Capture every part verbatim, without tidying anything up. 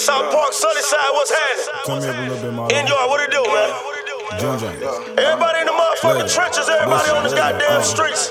South Park, Sunnyside, what's happening? Turn me up a little bit more. In yard, what it do, man? John James. Everybody in the motherfucking Lego. trenches, everybody on the Lego. goddamn Uh, streets.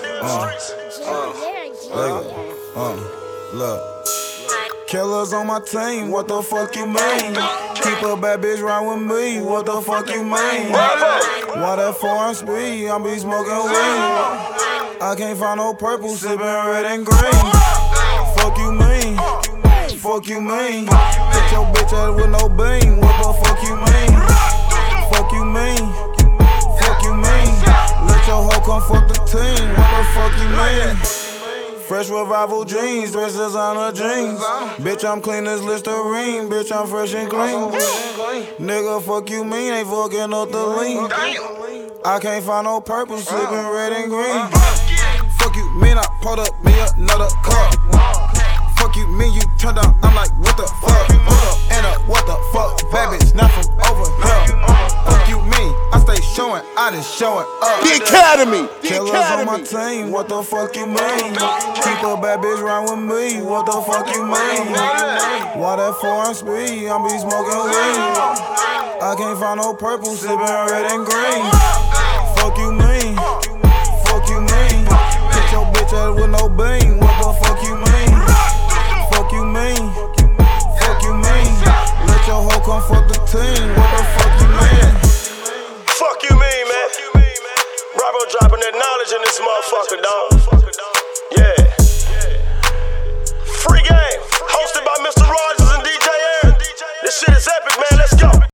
Lego. Uh, look. Killers on my team, what the fuck you mean? Keep a bad bitch round with me, what the fuck you mean? Why that foreign speed, I be smoking weed. I can't find no purple, sipping red and green. Fuck you mean? Fuck you mean? Hit your bitch out with no beam, what the fuck you mean? Fuck you mean? Fuck you mean? Let your hoe come fuck the team, what the fuck you mean? Fresh revival jeans, dress designer jeans. Bitch, I'm clean as Listerine. Bitch, I'm fresh and clean. Nigga, fuck you mean, ain't fucking up the lean. I can't find no purple, sipping red and green. Fuck you mean, I pulled up me another cup. Fuck you mean, you turned down, I'm like, what the fuck? Hold up, and up, what the fuck? Bad bitch, not from over here. Fuck you mean, I stay showing, I just showing up. The Academy! The Killers Academy! on my team, what the fuck you mean? Keep a bad bitch round with me, what the fuck you mean? Why that foreign speed, I be smoking weed. I can't find no purple, sipping red and green. Fuck you mean? Fuck you mean? Hit your bitch out with no beam, what the fuck you mean? Fuck you mean? Fuck you mean? Let your hoe come fuck the team, what the fuck you mean? Fuck you mean, man? Bravo dropping that knowledge in this motherfucker, dog. Yeah. Free game, hosted by Mister Rogers and D J Aaron. This shit is epic, man. Let's go.